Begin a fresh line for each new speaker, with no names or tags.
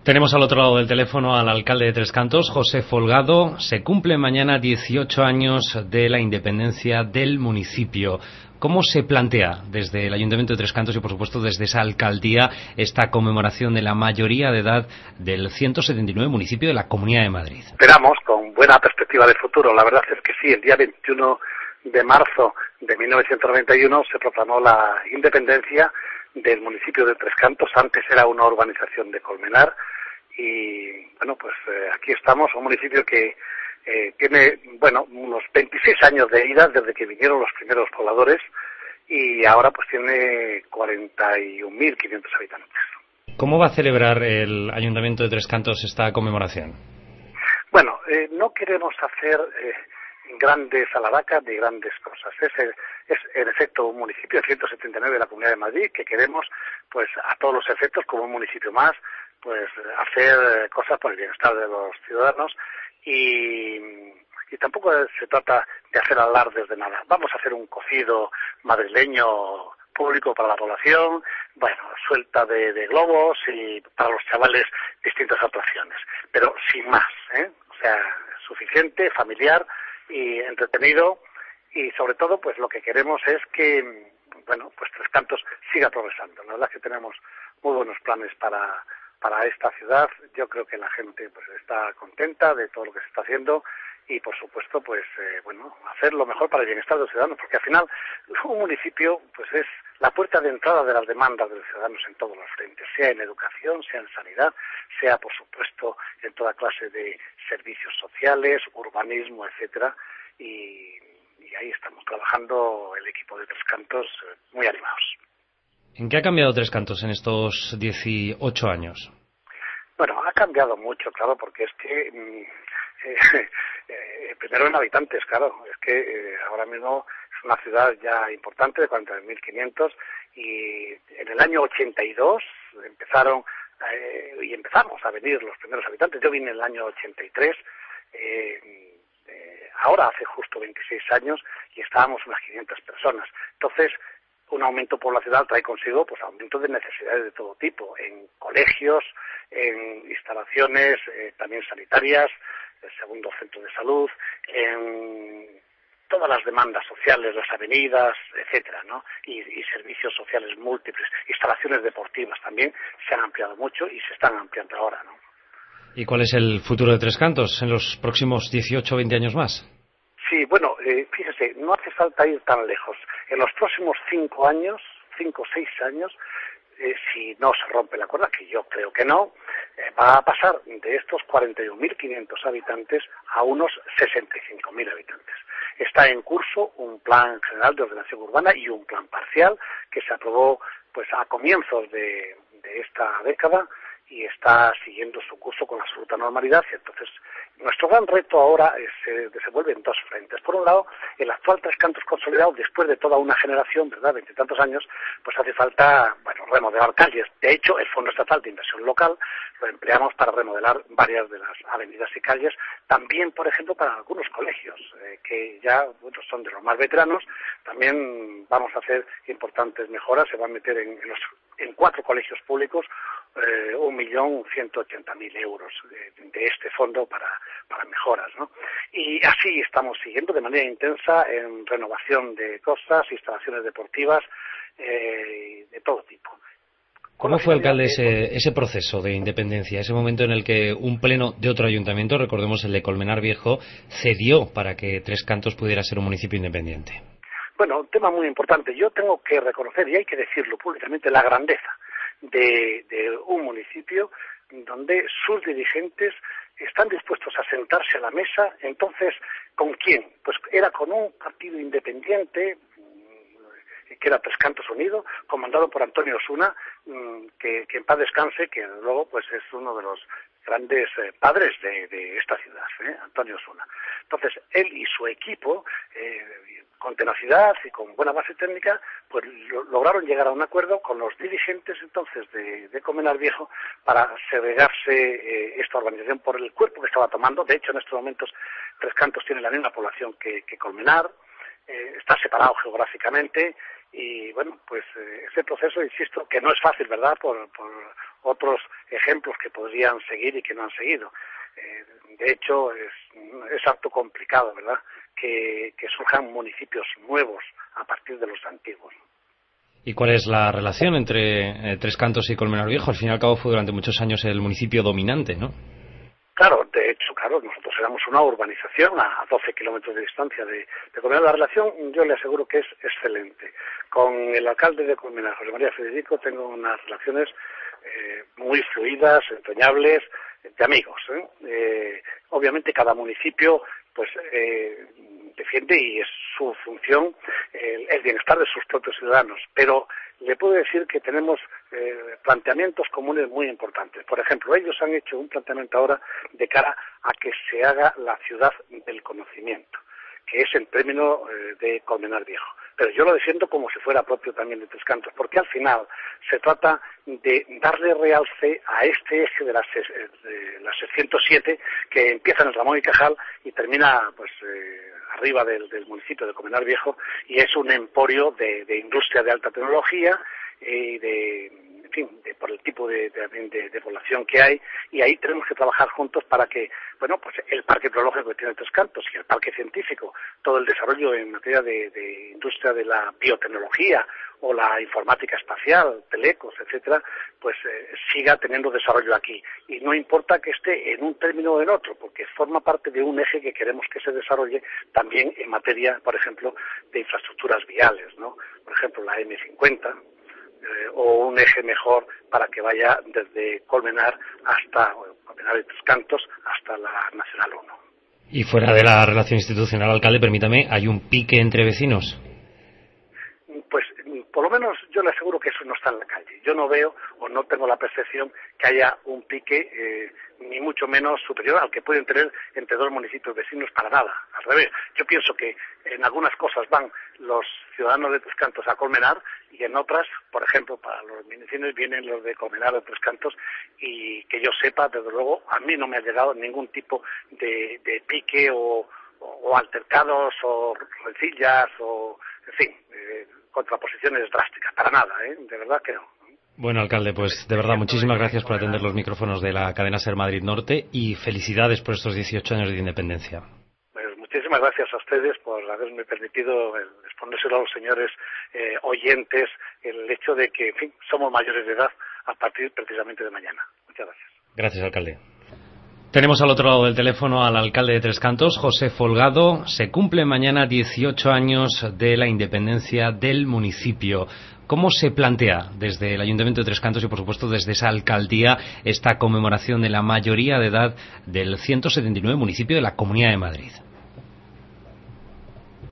Tenemos al otro lado del teléfono al alcalde de Tres Cantos, José Folgado. Se cumplen mañana 18 años de la independencia del municipio. ¿Cómo se plantea desde el Ayuntamiento de Tres Cantos y, por supuesto, desde esa alcaldía esta conmemoración de la mayoría de edad del 179 municipio de la Comunidad de Madrid?
Esperamos con buena perspectiva de futuro. La verdad es que sí, el día 21 de marzo de 1991 se proclamó la independencia del municipio de Tres Cantos. Antes era una urbanización de Colmenar y, bueno, pues aquí estamos, un municipio que tiene, bueno, unos 26 años de vida desde que vinieron los primeros pobladores y ahora pues tiene 41.500 habitantes.
¿Cómo va a celebrar el Ayuntamiento de Tres Cantos esta conmemoración?
Bueno, no queremos hacer grandes alharacas ni grandes cosas. Es en efecto un municipio, 179 de la Comunidad de Madrid, que queremos, pues a todos los efectos, como un municipio más, pues hacer cosas por el bienestar de los ciudadanos y tampoco se trata de hacer alardes de nada. Vamos a hacer un cocido madrileño público para la población, bueno, suelta de globos y para los chavales distintas atracciones, pero sin más, o sea, suficiente, familiar y entretenido, y sobre todo pues lo que queremos es que, bueno, pues Tres Cantos siga progresando. La verdad es que tenemos muy buenos planes para esta ciudad. Yo creo que la gente pues está contenta de todo lo que se está haciendo y por supuesto pues bueno, hacer lo mejor para el bienestar de los ciudadanos, porque al final un municipio pues es la puerta de entrada de las demandas de los ciudadanos en todos los frentes, sea en educación, sea en sanidad, sea por supuesto en toda clase de servicios sociales, urbanismo, etcétera, y ahí estamos trabajando el equipo de Tres Cantos muy animados.
¿En qué ha cambiado Tres Cantos en estos 18 años?
Bueno, ha cambiado mucho, claro, porque es que primero en habitantes, claro, es que ahora mismo es una ciudad ya importante de 40.500 y en el año 82 empezamos a venir los primeros habitantes. Yo vine en el año 83, ahora hace justo 26 años y estábamos unas 500 personas. Entonces, un aumento poblacional trae consigo pues aumento de necesidades de todo tipo, en colegios, en instalaciones también sanitarias, el segundo centro de salud, en todas las demandas sociales, las avenidas, etcétera, ¿no? Y servicios sociales múltiples, instalaciones deportivas también se han ampliado mucho y se están ampliando ahora, ¿no?
¿Y cuál es el futuro de Tres Cantos en los próximos 18 o 20 años más?
Sí, bueno, fíjese, no hace falta ir tan lejos. En los próximos 5 o 6 años, si no se rompe la cuerda, que yo creo que no, va a pasar de estos 41.500 habitantes a unos 65.000 habitantes. Está en curso un plan general de ordenación urbana y un plan parcial que se aprobó pues a comienzos de esta década y está siguiendo su curso con absoluta normalidad. Y entonces nuestro gran reto ahora se desenvuelve en dos frentes. Por un lado, el actual Tres Cantos consolidado, después de toda una generación, ¿verdad?, 20 y tantos años, pues hace falta, bueno, remodelar calles. De hecho, el Fondo Estatal de Inversión Local lo empleamos para remodelar varias de las avenidas y calles, también, por ejemplo, para algunos colegios, que ya bueno, son de los más veteranos. También vamos a hacer importantes mejoras, se van a meter en 4 colegios públicos 1.180.000 euros de este fondo para mejoras, ¿no? Y así estamos siguiendo de manera intensa en renovación de costas, instalaciones deportivas, de todo tipo.
¿Cómo fue, alcalde, ese proceso de independencia, ese momento en el que un pleno de otro ayuntamiento, recordemos el de Colmenar Viejo, cedió para que Tres Cantos pudiera ser un municipio independiente?
Bueno, un tema muy importante. Yo tengo que reconocer, y hay que decirlo públicamente, la grandeza de un municipio donde sus dirigentes están dispuestos a sentarse a la mesa. Entonces, ¿con quién? Pues era con un partido independiente, que era Tres Cantos Unido, comandado por Antonio Osuna, que en paz descanse, que luego pues es uno de los grandes padres de esta ciudad, Antonio Osuna. Entonces, él y su equipo, con tenacidad y con buena base técnica, pues lograron llegar a un acuerdo con los dirigentes entonces de Colmenar Viejo para segregarse esta organización por el cuerpo que estaba tomando. De hecho, en estos momentos Tres Cantos tiene la misma población que Colmenar, está separado geográficamente y bueno, pues ese proceso, insisto, que no es fácil, ¿verdad?, por otros ejemplos que podrían seguir y que no han seguido. De hecho, es harto complicado, ¿verdad?, que surjan municipios nuevos a partir de los antiguos.
¿Y cuál es la relación entre Tres Cantos y Colmenar Viejo? Al fin y al cabo fue durante muchos años el municipio dominante, ¿no?
Claro, de hecho, nosotros éramos una urbanización a 12 kilómetros de distancia de Colmenar. La relación, yo le aseguro que es excelente. Con el alcalde de Colmenar, José María Federico, tengo unas relaciones muy fluidas, entrañables, de amigos. Obviamente cada municipio pues defiende, y es su función, el bienestar de sus propios ciudadanos, pero le puedo decir que tenemos planteamientos comunes muy importantes. Por ejemplo, ellos han hecho un planteamiento ahora de cara a que se haga la ciudad del conocimiento, que es el término de Colmenar Viejo. Pero yo lo defiendo como si fuera propio también de Tres Cantos, porque al final se trata de darle realce a este eje de la 607 que empieza en el Ramón y Cajal y termina pues arriba del municipio de Colmenar Viejo, y es un emporio de industria de alta tecnología y por el tipo de población que hay, y ahí tenemos que trabajar juntos para que, bueno, pues el parque tecnológico que tiene Tres Cantos y el parque científico, todo el desarrollo en materia de industria de la biotecnología o la informática espacial, telecos, etcétera, pues siga teniendo desarrollo aquí. Y no importa que esté en un término o en otro, porque forma parte de un eje que queremos que se desarrolle también en materia, por ejemplo, de infraestructuras viales, ¿no? Por ejemplo, la M50, o un eje mejor para que vaya desde Colmenar Colmenar y Tres Cantos hasta la Nacional 1.
Y fuera de la relación institucional, alcalde, permítame, ¿hay un pique entre vecinos?
Pues por lo menos yo le aseguro que eso no está en la calle. Yo no veo o no tengo la percepción que haya un pique ni mucho menos superior al que pueden tener entre dos municipios vecinos, para nada. Al revés, yo pienso que en algunas cosas van los ciudadanos de Tres Cantos a Colmenar y en otras, por ejemplo, para los vecinos vienen los de Colmenar o Tres Cantos, y que yo sepa, desde luego, a mí no me ha llegado ningún tipo de pique o altercados o rencillas o, en fin, contraposiciones drásticas, para nada, de verdad que no.
Bueno, alcalde, pues de verdad muchísimas gracias por atender los micrófonos de la cadena SER Madrid Norte y felicidades por estos 18 años de independencia.
Pues muchísimas gracias a ustedes por haberme permitido exponérselo a los señores oyentes, el hecho de que, en fin, somos mayores de edad a partir precisamente de mañana. Muchas gracias.
Gracias, alcalde. Tenemos al otro lado del teléfono al alcalde de Tres Cantos, José Folgado. Se cumple mañana 18 años de la independencia del municipio. ¿Cómo se plantea desde el Ayuntamiento de Tres Cantos y, por supuesto, desde esa alcaldía esta conmemoración de la mayoría de edad del 179 municipio de la Comunidad de Madrid?